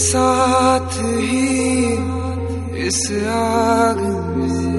साथ ही इस आग में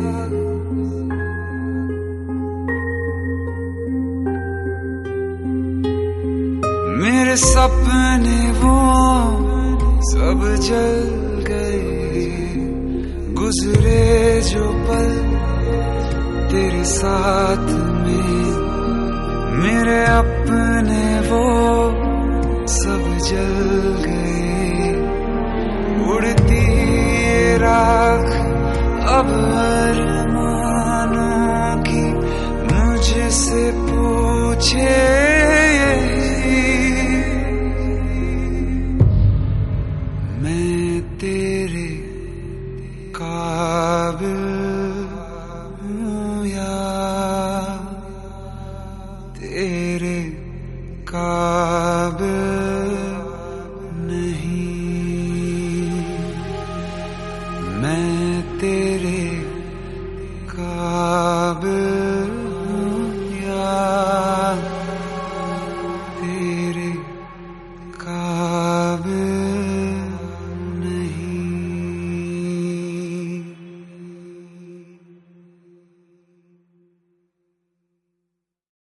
मेरे सपने वो सब जल गए। गुजरे जो पल तेरे साथ में मेरे अपने वो सब जल गए। उड़ती राख अब अरमानों की मुझसे पूछे मैं तेरे काबिल हूँ या तेरे काबिल।